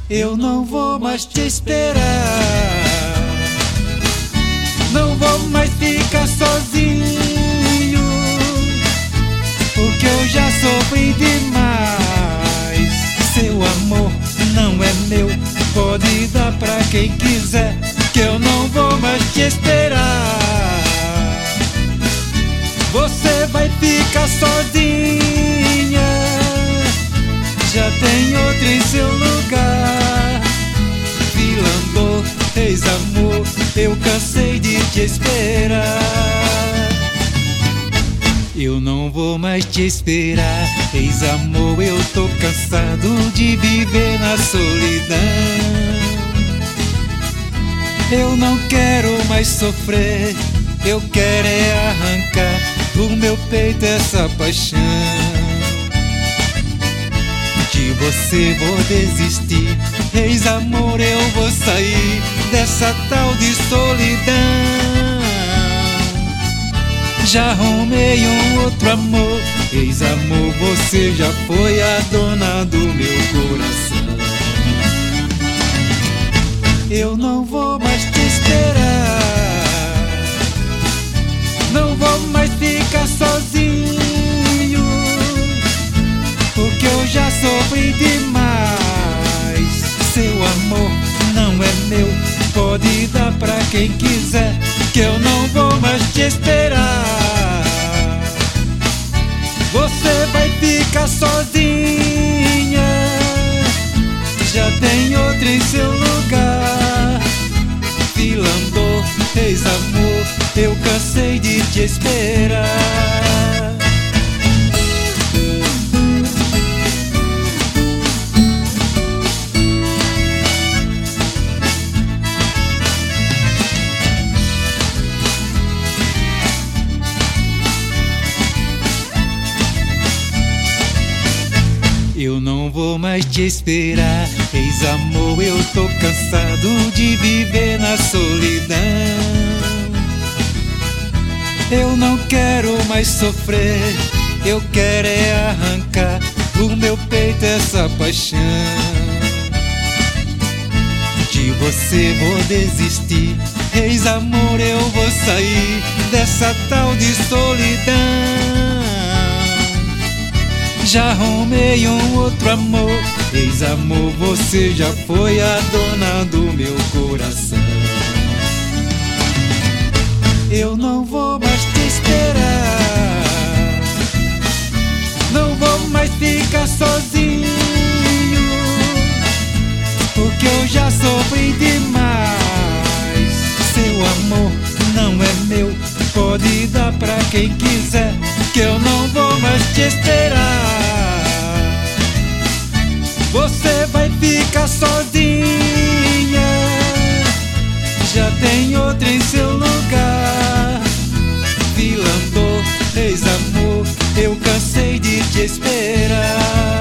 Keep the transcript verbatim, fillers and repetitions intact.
Eu não vou mais te esperar, não vou mais ficar sozinho, porque eu já sofri demais. Seu amor não é meu, pode dar pra quem quiser, que eu não vou mais te esperar. Você vai ficar sozinha, já tem outro em seu lugar. Filandô, ex-amor, eu cansei de te esperar. Eu não vou mais te esperar, ex-amor, eu tô cansado de viver na solidão. Eu não quero mais sofrer, eu quero é arrancar do meu peito essa paixão. De você vou desistir, ex-amor, eu vou sair dessa tal de solidão. Já arrumei um outro amor, ex-amor, você já foi a dona do meu coração. Eu não vou mais te esperar, não vou mais ficar sozinho, porque eu já sofri demais. Seu amor não é meu, pode dar pra quem quiser, que eu não vou mais te esperar. Você vai ficar sozinha, já tem outro em seu lugar. Filandô, ex-amor, eu cansei de te esperar. Eu não vou mais te esperar, ex-amor, eu tô cansado de viver na solidão. Eu não quero mais sofrer, eu quero é arrancar do meu peito essa paixão. De você vou desistir, ex-amor, eu vou sair dessa tal de solidão. Já arrumei um outro amor, ex-amor, você já foi a dona do meu coração. Eu não vou mais te esperar, não vou mais ficar sozinho, porque eu já sofri demais. Seu amor não é meu, pode dar pra quem quiser, que eu não vou mais te esperar. Você vai ficar sozinha, já tem outro em seu lugar. Filandô, ex-amor, eu cansei de te esperar.